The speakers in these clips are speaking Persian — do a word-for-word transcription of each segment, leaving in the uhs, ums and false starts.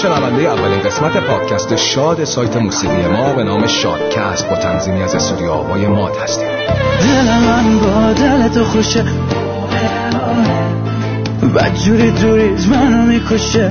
شنونده اولین قسمت پادکست شاد سایت موسیقی ما به نام شادکست با تنظیمی از استودیو آوای ماد هستیم. دل من با دل تو خوشه، بد جوری دوریز منو میکشه.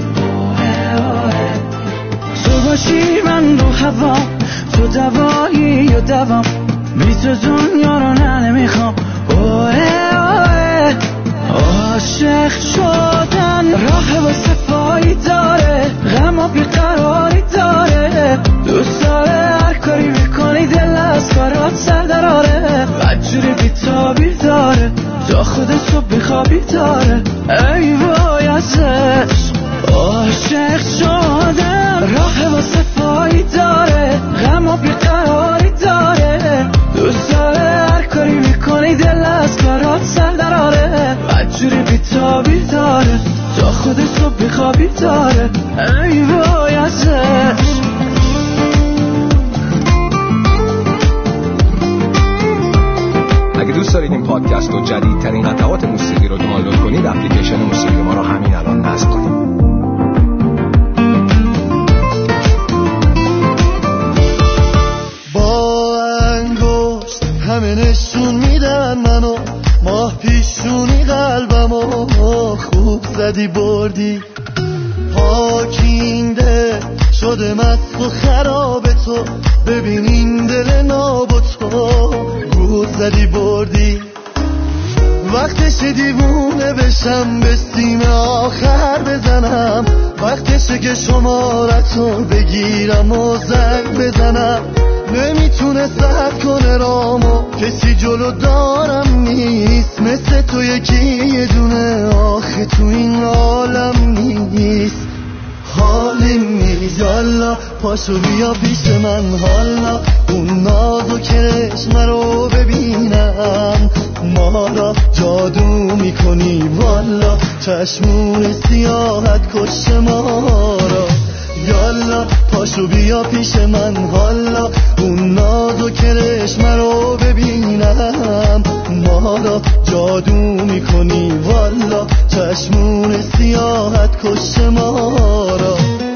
تو باشی من رو هوام، تو دوایی و دوام، بی تو دنیا رو نه نمیخوام. اوه اوه عاشق شدن راه واسه پایی داره، غم و بیقراری داره. دوست داره هر کاری میکنی دل از کارات سر دراره. بدجوری بیتابی داره، تا خود صبح بیخوابی داره. ای وای ازش عاشق شدن راه واسه پایی داره، غم و بیقراری داره. دوست داره هر کاری میکنی دل از کارات سر دراره. بدجوری بیتابی داره، تا خود صبح بیخوابی داره. ای وای ازش. اگه دوست دارید این پادکست و جدیدترین قطعات موسیقی رو دانلود کنید، اپلیکیشن موسیقی ما رو همین الان نصب کنید. با انگشت همه نشون میدن منو، ماه پیشونی قلبمو خوب زدی بردی. پاکینده شده مست و خراب تو، ببین این دل ناب و تو گود زدی بردی. وقتشه دیوونه بشم، به سیم آخر بزنم. وقتشه که شمارتو بگیرم و زنگ بزنم. نمیتونه سد کنه رامو، کسی جلو دارم نیست. مثل تو یکی یه دونه آخه تو این عالم نیست. حالیم نیست یالا، پاشو بیا پیش من حالا. اون ناز و کرشم رو ببینم، ما را جادو میکنی والا. چشمون سیاحت کش ما را یالا. پاشو بیا پیش من حالا. اون ناز و کرشم رو ببینم، ما را جادو میکنی والا. چشمون سیاحت کش ما را.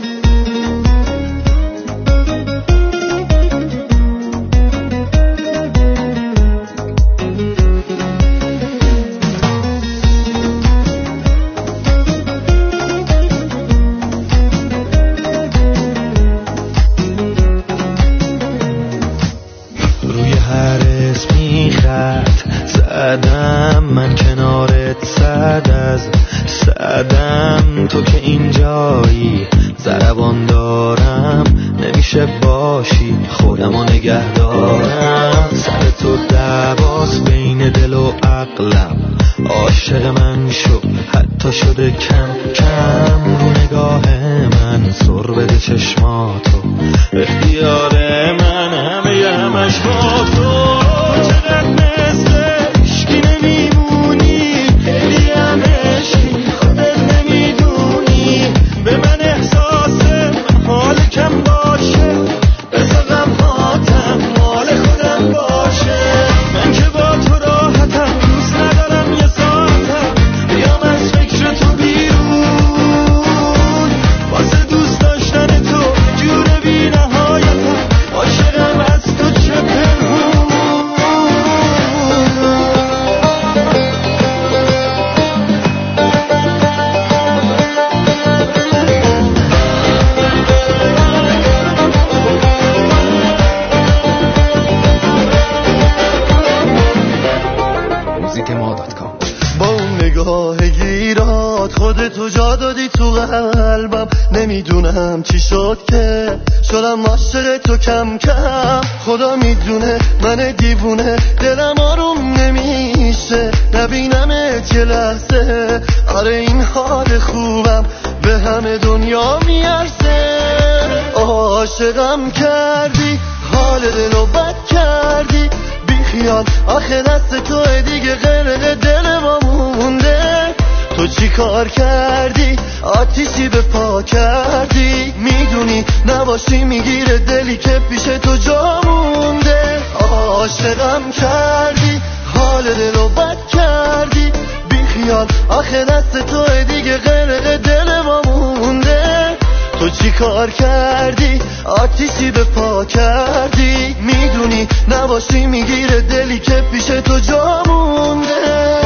زدم من کنارت صد از صدم، تو که اینجایی ضربان دارم. نمیشه باشی خودمو نگه دارم. سر تو دعواست بین دل و عقلم. عاشق من شو حتی شده کم کم. رو نگاه من سر بده چشماتو، اختیار من همه همش با تو. چقدر مثل عشقی نمیمونی، خیلی هم عشقی خودت نمیدونی. به من احساس حال کم باشه، بذار غمهاتم مال خودم باشه. من که با تو راحتم، دوست ندارم یه ساعتم بیام از فکر تو بیرون. واسه دوست داشتن تو جور بی نهایتم، عاشقم از تو چه پنهون. با اون نگاه گیرات خودتو جا دادی تو قلبم. نمیدونم چی شد که شدم عاشق تو کم کم. خدا میدونه من دیوونه، دلم آروم نمیشه نبینمت یه لحظه. آره این حال خوبم به همه دنیا میارزه. عاشقم کردی، حال دلو بد کردی. بیخیال آخه دست توه دیگه، غرق دل ما مونده. تو چی کار کردی؟ آتیشی به پا کردی. میدونی نباشی میگیره دلی که پیش تو جا مونده. عاشقم کردی، حال دلو بد کردی. بیخیال آخه دست توه دیگه، غرق دل ما مونده. تو چی کار کردی آتیشی به پا کردی میدونی نباشی میگیره دلی که پیش تو جا مونده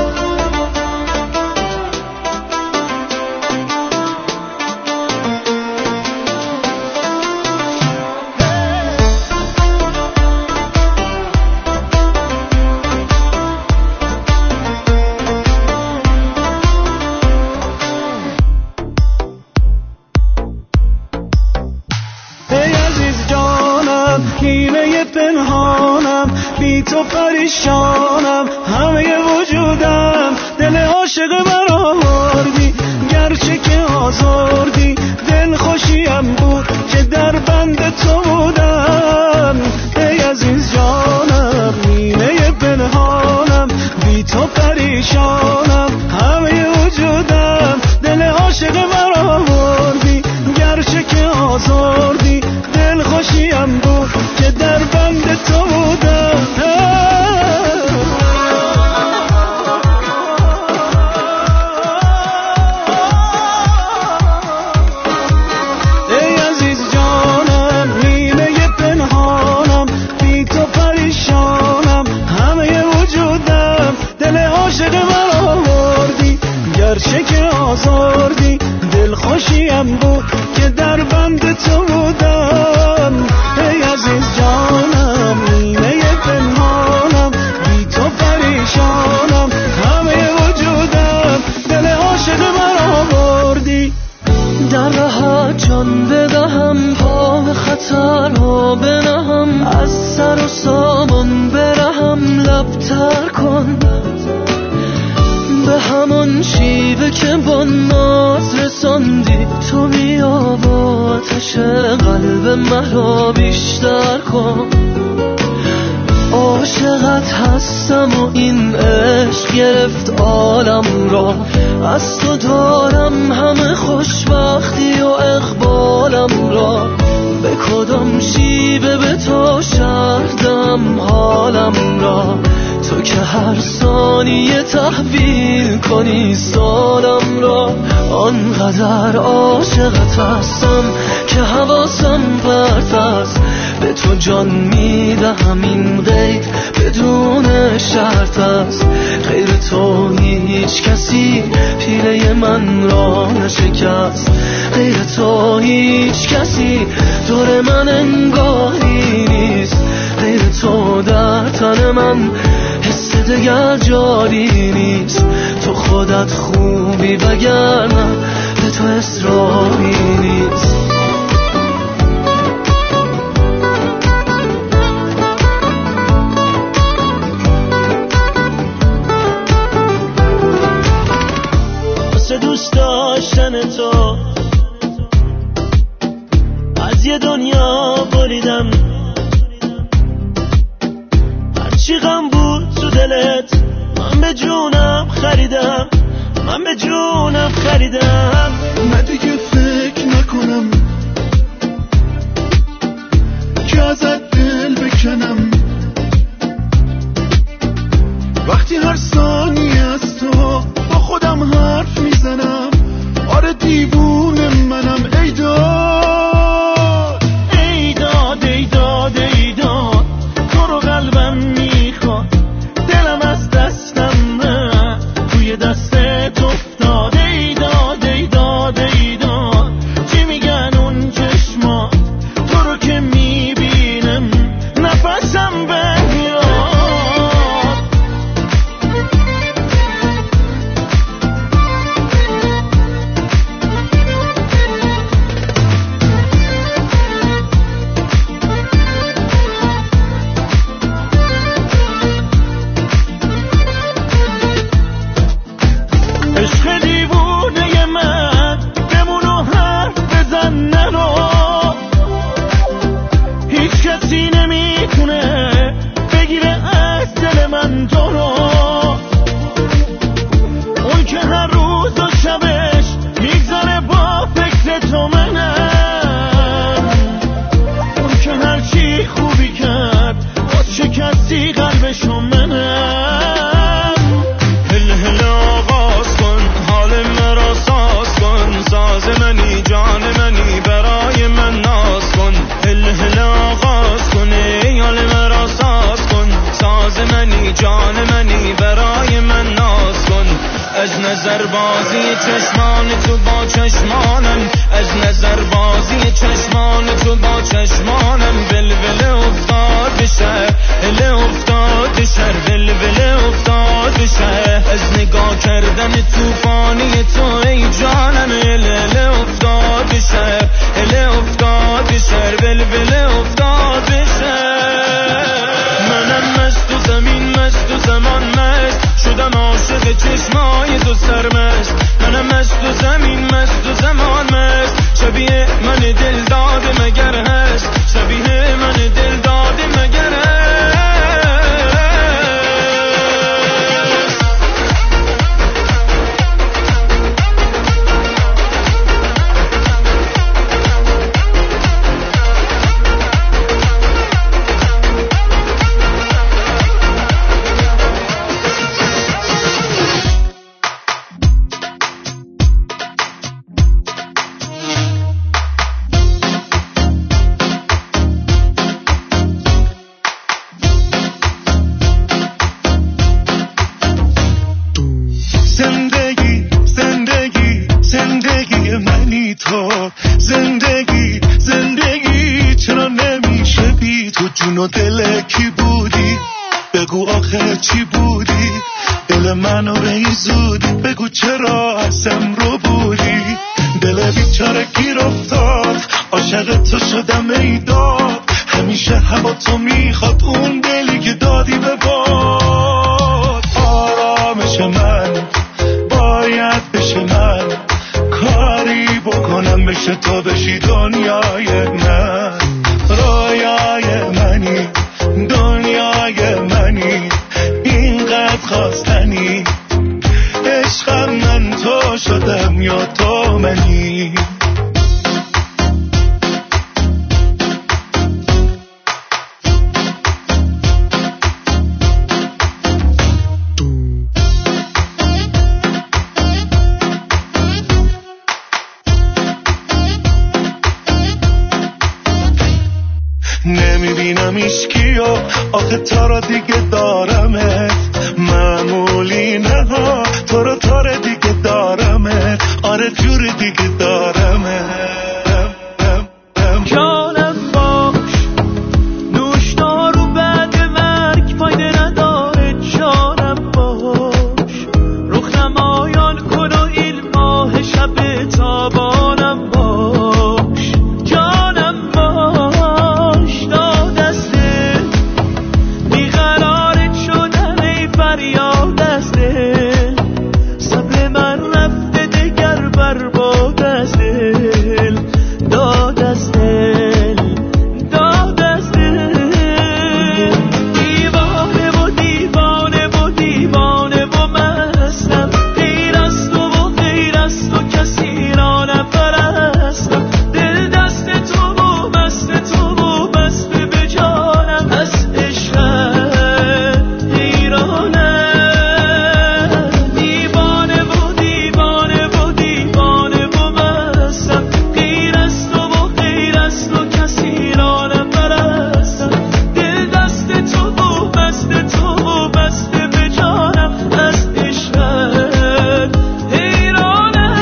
بی تو پریشانم همه وجودم دل عاشق مرا مردی گرچه که آزردی دل خوشیم بود که در بند تو بودم ای عزیز جانم نیمه پنهانم بی تو پریشانم همه وجودم دل عاشق مرا مردی گرچه که آزردی دل خوشیم بود که در بند تو بودم ای عزیز جانم نیمه پنهانم بی تو پریشانم همه وجودم دل عاشق مرا مردی گرچه که آزردی دل خوشیم بود که در بند تو بودم ای عزیز جانم نیمه پنهانم بی تو پریشانم همه وجودم دل عاشق مرا بردی در راحت جان بدهم پا به خطرها بنهم از سر و سامان برهم لب تر کن به همون شیوه که با ناز رساندی تو بیا با آتش قلب مرا بیشتر کن عاشقت هستم و این عشق گرفت عالم را از تو دارم همه خوشبختی و اقبالم را به کدام شیوه به تو شردم حالم را تو که هر ثانیه تحویل کنی سالم را آنقدر عاشقت هستم که حواسم پرت است به تو جان میدهم این غیر بدون شرط است غیر تو هیچ کسی پیله من را نشکست غیر تو هیچ کسی دور من انگاری نیست غیر تو در تن من حس دگر جاری نیست تو خودت خوبی وگرنه به تو اصراری نیست واسه دوست داشتن تو از یه دنیا بریدم هرچی غم بود تو دلت من به جونم خریدم من به جونم خریدم نه دیگه فکر نکنم که ازت دل بکنم وقتی هر ثانیه از تو با خودم حرف میزنم آره دیوونه منم ای داد ای داد ای داد ای داد تو رو قلبم میخواد دلم از دستم نه توی دستت افتاد ای داد ای داد ای داد چی میگن اون چشما تو رو که میبینم نفسم بمیاد عشق دیوونه من بمون و حرف بزن نرو هیچ کسی نمیتونه بگیره از دل من تو رو اون که هر روز و شبش میگذاره با فکر تو منم اون که هر چی خوبی کرد باز شکستی قلبشو منم هل هل آغاز کن حال مرا ساز کن ساز منی جان منی برا نظر بازی چشمان تو با چشمانم، از نظر بازی چشمان تو با چشمانم. ولوله افتاد به شهر، هله افتاد به شهر، ولوله افتاد به شهر. از نگاه کردن توفانی تو ای جانم، هله افتاد به شهر، هله افتاد به شهر، ولوله افتاد به شهر. منم مست و زمین مست و زمان مست، شدم عاشق چشمای تو سرمست. منم مست و زمین مست و زمان مست، شبیه من دل داده مگر هست، شبیه من دل داده مگر هست. زندگی زندگی چرا نمیشه بی تو؟ جون و دل کی بودی؟ بگو آخه چی بودی؟ دل منو به زودی بگو چرا ازم رو بودی؟ دل بیچاره گیر افتاد، عاشق تو شدم ای داد. همیشه هوا تو میخواد، اون دلی که دادی به باد. آرامش من باید بشه من، کاری بکنم بشه تو بشی دنیای من. رویای منی دنیای منی، اینقدر خواستنی. عشقم من تو شدم یا تو منی؟ نمیبینم ایشکیو، آخه تا را دیگه دارمت. معمولی نه ها، تو رو تا را دیگه دارمت. آره جور دیگه دارمت. جانم باش، نوشدارو بعد مرگ فایده نداره. جانم باش، رخ نمایان کن و این ماه شب تابانم باش. جانم باش، داد از دل بیقرارت شدم ای فریاد از دل. صبر من رفته دگر برباد از دل. داد از دل، داد از دل. دیوانه و دیوانه و دیوانه و مستم، غیر از تو و غیر از تو کسی را نپرستم. دل دست تو و مست تو و مست به جانم، از عشقت حیرانم. دیوانه و دیوانه و دیوانه و مستم، غیر از تو و غیر از تو کسی را نپرستم. دل دست تو و مست تو و مست به جانم، از عشقت حیرانم.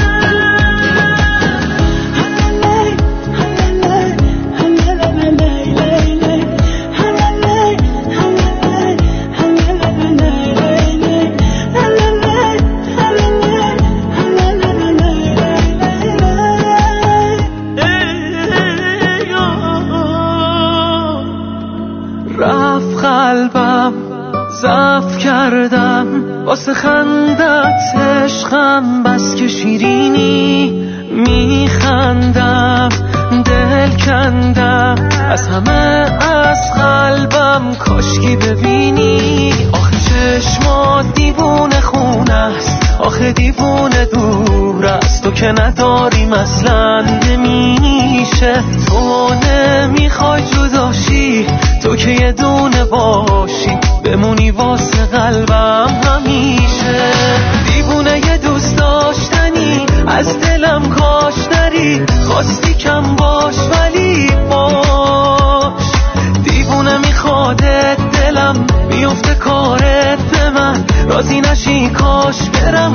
رفت قلبم ضعف کردم واسه خندت عشقم، بس که شیرینی میخندم. دل کندم از همه از قلبم، کاشکی ببینی. آخه چشمات دیوونه خونه است، آخه دیوونه دور است. تو که نداریم اصلا نمیشه، تو نمیخوای جداشی. تو که یه دونه باشی بمونی واسه قلبم همیشه. دیوونه یه دوست داشتنی از دلم کاش نری، خواستی کم باش ولی باش. دیوونه میخوادت دلم میفته کارت به من، راضی نشی کاش برم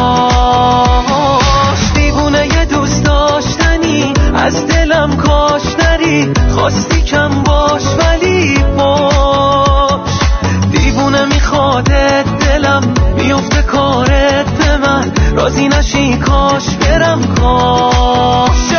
کاش دیوونه یه دوست داشتنی از دلم کاش نری خواستی کم باش ولی باش دیوونه میخوادت دلم میفته کارت به من راضی نشی کاش برم کاش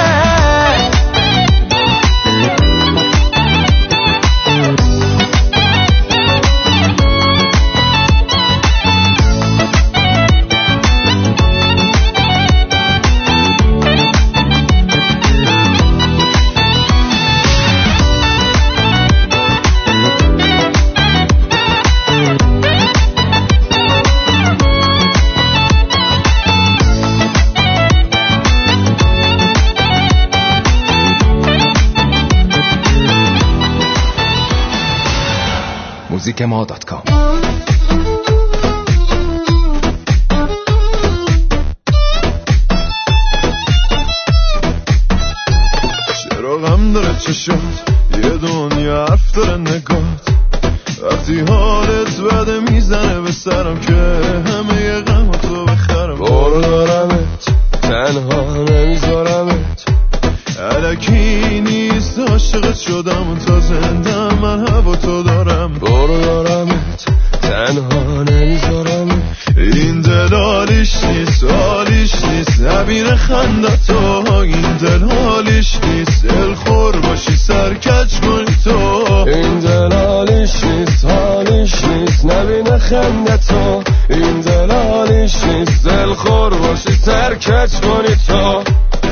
موزیک ما دات کام. چرا غم داره چشات یه دنیا حرف داره نگات وقتی حالت بده میزنه به سرم که همه یه غم تو بخرم برو دارمت تنها نمیذارمت الکی نیست عاشقت شدم و تا زندم من هوا تو دارم برو دارمت تنها نمیذارمت این دل حالیش نیست حالیش نیست نبینه خندتو این دل حالیش نیست دل خور باشی سرکج کنی تو این دل حالیش نیست حالیش نیست نبینه خندتو این دل حالیش نیست دل خور باشی سرکج کنی تو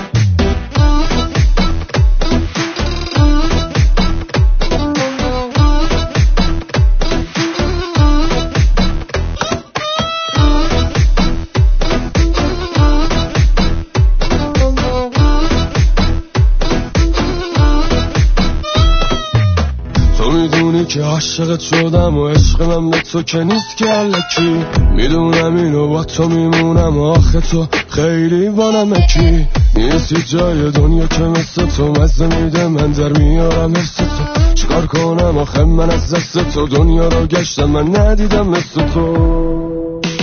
که عاشقت شدم و عشق من به تو که نیست که الکی میدونم اینو با تو میمونم آخه تو خیلی بانمکی نیستی جای دنیا که مثل تو مزه میده من در میارم حس تو چیکار کنم آخه من از دست تو دنیا رو گشتم من ندیدم مثل تو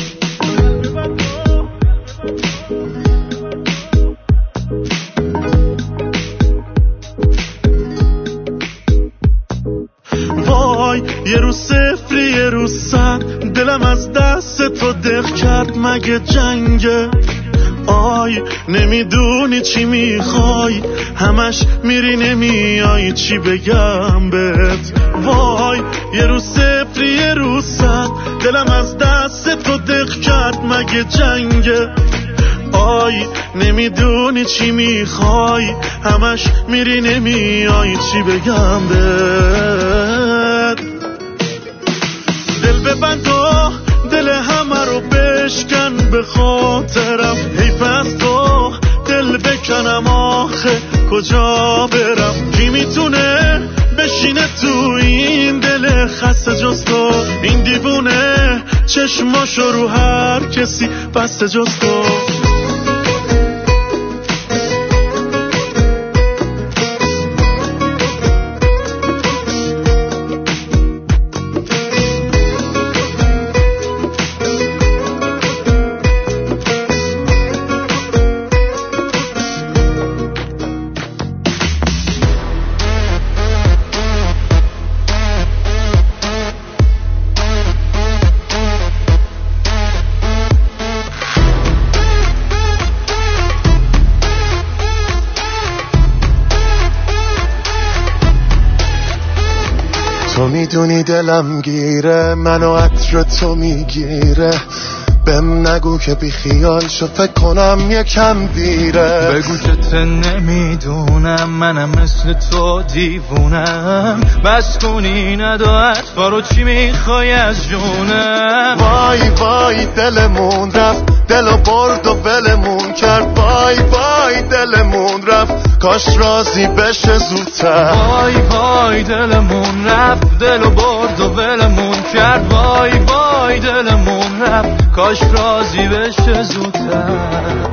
یه روز صفری یه روز صد دلم از دست تو دق کرد مگه جنگه آی نمیدونی چی میخوای همش میری نمیای چی بگم بهت وای یه روز صفری یه روز صد دلم از دست تو دق کرد مگه جنگه آی نمیدونی چی میخوای همش میری نمیای چی بگم بهت دل ببند و دل همه رو بشکن به خاطرم حیف از تو دل بکنم آخه کجا برم کی میتونه بشینه تو این دل خسته جز تو این دیوونه چشماشو رو هر کسی بسته جز تو تو میدونی دلم گیره منو عطر تو میگیره بهم نگو که بی خیال شو فکر کنم یکم دیره بگو که ته نمیدونم منم مثل تو دیوونم بس کنی ندا حرفا رو چی میخوای از جونم وای وای دلمون رفت دلو برد و ولمون کرد وای وای دلمون رفت کاش راضی بشه زودتر وای وای دلمون رفت دلو برد و ولمون کرد وای وای دلمون رفت کاش راضی بشه زودتر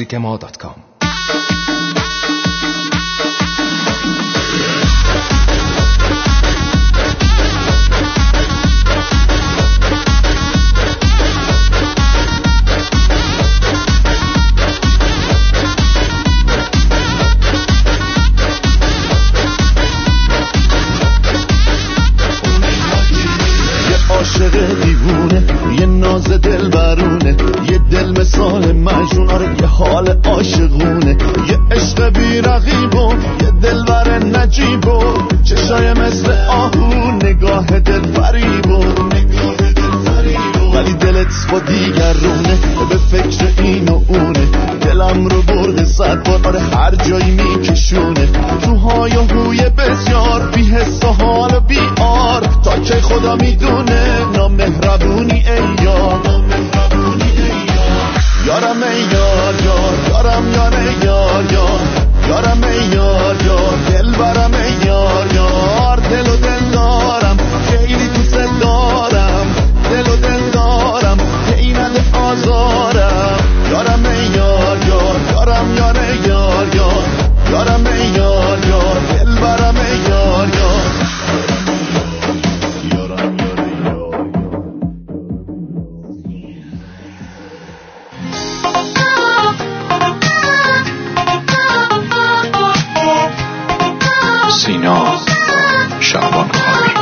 موزیک ما دات کام. عاشق دیوونه، یه ناز دل برونه، یه دل مثال مجنون، آره یه حال عاشقونه، یه عشق بی رقیب و یه دلبر نجیب و چشای مثل آهو، نگاه دل فریب و ولی دلت با دیگرونه، به فکر این و اونه، دلم رو برده صد بار، آره هر جایی میکشونه، توهای و هوی بسیار، بی حس و حال و بی آر، تا که خدا میدونه نامهربونی ای یار، یارم ای یار یار، یارم یار ای یار یار، یارم ای یار یار، دل برم ای یار یار، دل و دل دارم خیلی دوست دارم، دل و دل دارم ایننده آزارم، یارم ای یار یار، یارم یار ای یار یار، یارم ای یار یار، دل برم ای یار یار. سینا شعبان خانی.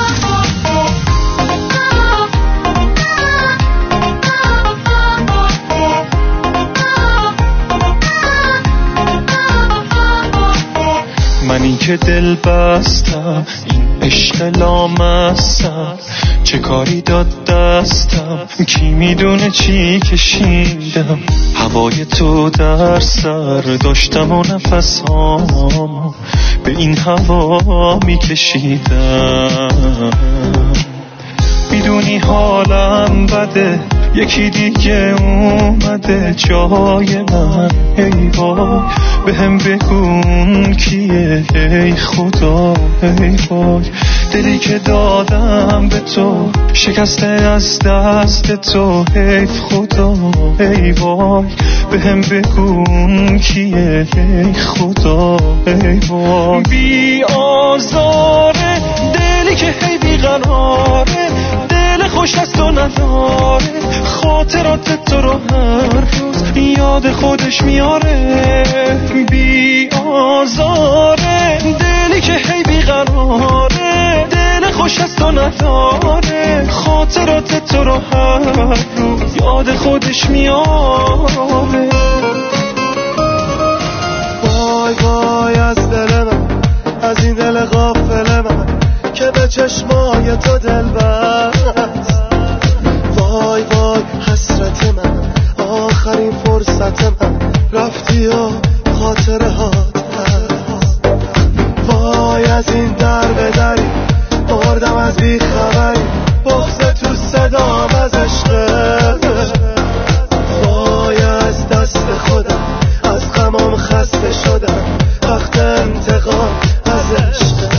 منی که دل بستم این عشق لامستم، چه کاری داد دستم، کی میدونه چی کشیدم، هوای تو در سر داشتم و نفسام به این هوا میکشیدم، میدونی حالم بده، یکی دیگه اومده جای من، ای وای به هم بگون کیه، ای خدا ای وای، دلی که دادم به تو شکسته از دست تو، ای خدا ای وای به هم بگون کیه، ای خدا ای وای. بی آزاره دلی که هی بیقراره، دل خوش از تو نداره، خاطرات تو رو هر روز یاد خودش میاره، بی آزاره دلی که هی بیقراره، دل خوش از تو نداره، خاطرات تو رو هر روز یاد خودش میاره. وای وای از دل من، از این دل غافل من که به چشمای تو دل بست، وای وای حسرت من، آخرین فرصت من، رفتی و خاطره هات هست، وای از این در به دری مردم از بی خبری، بغض تو صدام از عشقه، وای از دست خودم از غمام خسته شدم، وقت انتقام از عشقه.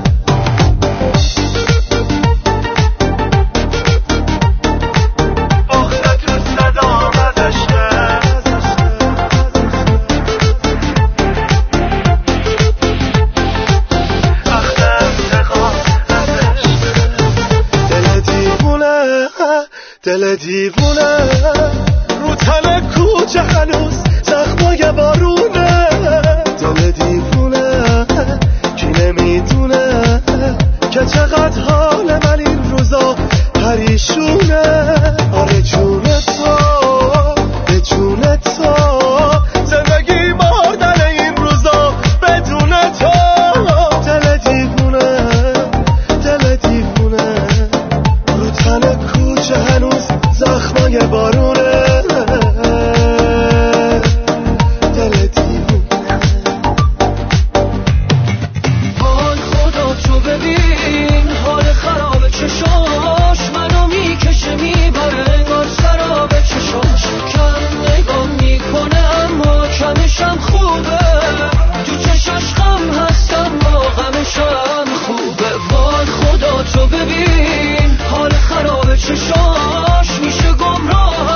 دل دیوونه رو تن کوچه هنوز زخمای بارونه، دل دیوونه کی نمیدونه که چقدر حال من این روزا پریشونه، آره جون تو به جون تو، زندگی مردن این روزا بدون تو، دل دیوونه دل دیوونه رو تن کوچه هنوز زخمای بارونه، دل دیوونه. وای خدا تو ببین حال خراب چشاش، منو میکشه میبره انگار سراب چشاش، کم نگاه میکنم ما کمشم خوبه، تو چشاش غم هستم ما غمشم خوبه، وای خدا تو ببین حال خراب چشاش، میشه گمراه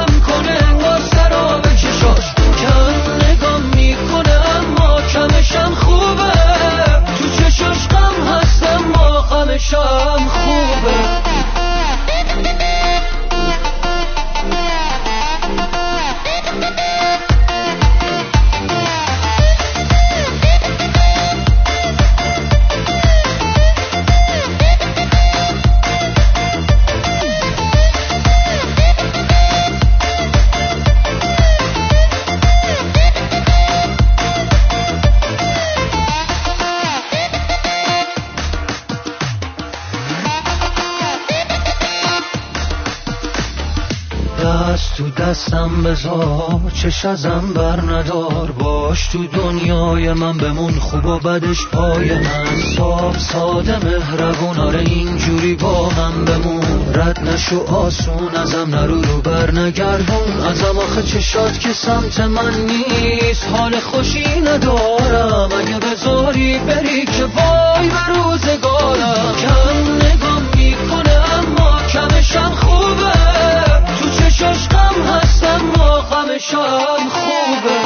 هست تو دستم بذار، چش ازم بر ندار، باش تو دنیای من بمون، خوب و بدش پای من، صاف ساده مهربون، آره اینجوری با من بمون، رد نشو آسون ازم، نرو رو بر نگردون ازم، آخه چشات که سمت من نیست، حال خوشی ندارم، اگه بذاری بری که وای به روزگارم، کم نگام میکنه اما کمشم خوبه، تو چشاش غم هستم ما غمشم خوبه.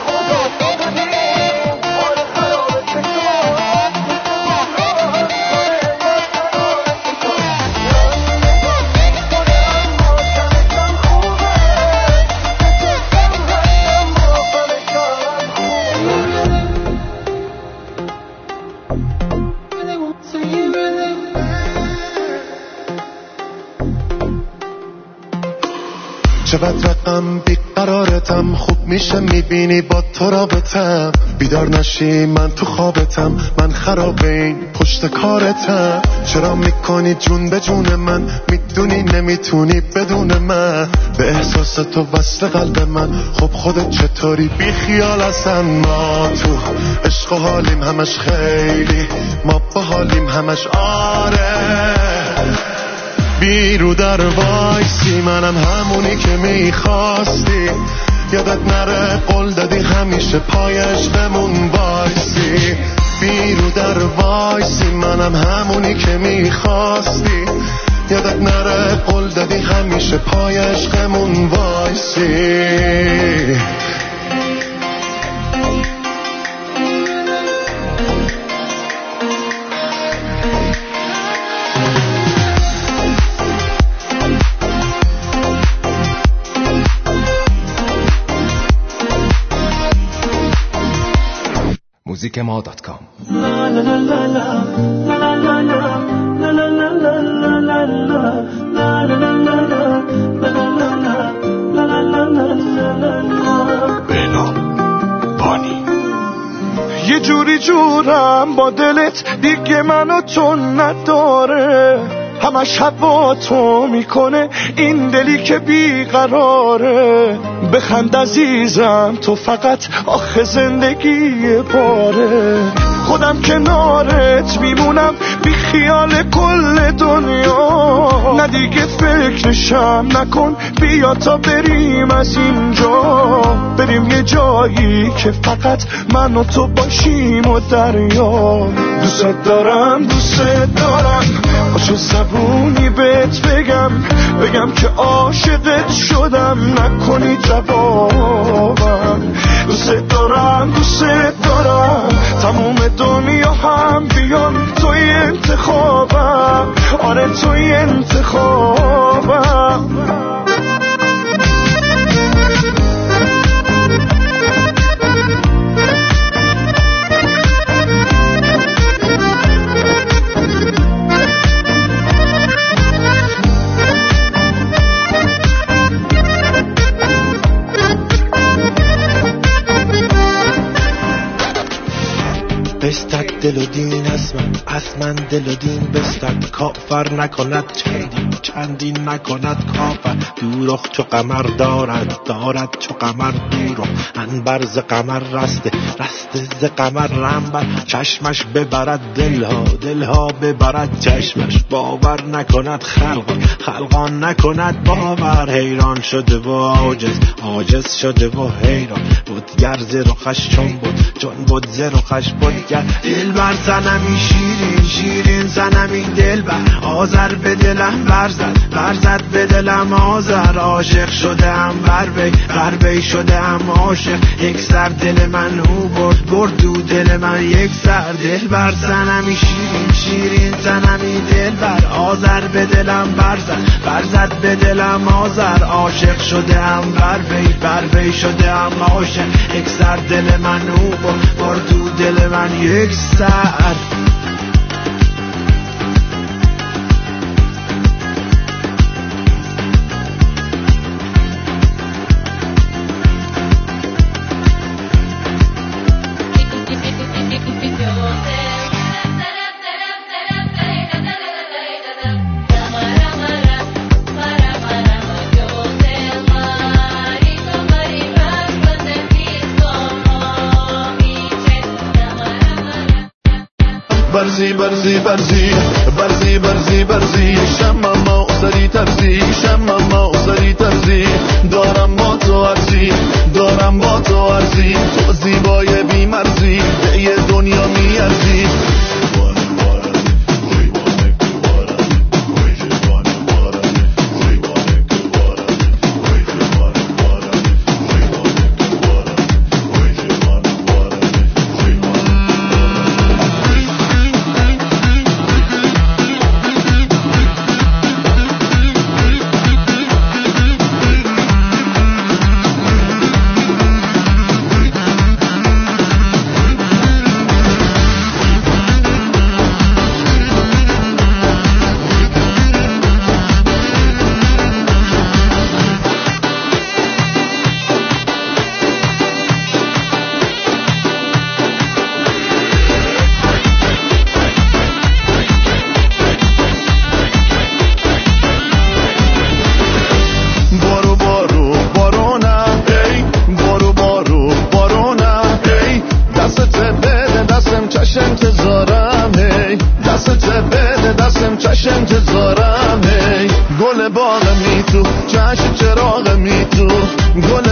چقدر رقم بیقرارتم، خوب میشه میبینی با تو رابطم، بیدار نشی من تو خوابتم، من خراب این پشت کارتم، چرا میکنی جون به جون من، میدونی نمیتونی بدون من، به احساس تو وصل قلب من، خب خودت چطوری بی خیال هستن، ما تو عشق و حالیم همش خیلی، ما با حالیم همش آره، بیرو در وایسی منم همونی که میخواستی، یادت نره قول دادی همیشه پایش بمون وایسی، بیرو در وایسی منم همونی که میخواستی، یادت نره قول دادی همیشه پایش بمون وایسی. موزیک ما دات کام. بنا بانی یه جوری جورم با دلت دیگه منو تو نداره، همش هوا تو میکنه این دلی که بیقراره، بخند عزیزم تو فقط آخه زندگی باره، خودم کنارت میمونم بی خیال کل دنیا، نه دیگه فکرشم نکن، بیا تا بریم از اینجا، بریم یه جایی که فقط من و تو باشیم و دریا، دوست دارم دوست دارم، باشو زبونی بهت بگم، بگم که عاشقت شدم، نکنی جوابم، دوست دارم دوست دارم، تموم دنیا هم بیان توی انتخابم، آره توی انتخابم. بستد دل و دین از من، از من دل و دین بستد، کافر نکند چندین چندین نکند کافر، دوروخ چو قمر دارد دارد چو قمر دوروخ، انبر ز قمر رسته رسته ز قمر رنبر، چشمش ببرد دلها دلها ببرد چشمش، باور نکند خلقان خلقان نکند باور، حیران شده و عاجز عاجز شده و حیران، بودگر ز رخش چون بود چون بود ز رخش بودگر، دل بر زنمی شیرین شیرین زنمی دل بر، آذر به دلم برزد برزد به دلم آذر، عاشق شده ام بر وی بر وی شده ام عاشق، یک سر دل من او برد برد دو دل من یک سر، دل بر زنمی شیرین شیرین زنمی دل بر، آذر به دلم برزد برزد به دلم آذر، عاشق شده ام بر وی بر وی شده ام عاشق، یک سر دل من او برد برد دو دل من یک سر. برزی برزی برزی برزی برزی برزی شمم ما سری ترزی شمم ما سری ترزی دارم با تو ارزی دارم با تو ارزی تو زیبای بی مرزی به یه دنیا میارزی انتظارم هی گل باغ می تو چشم چراغ می تو گل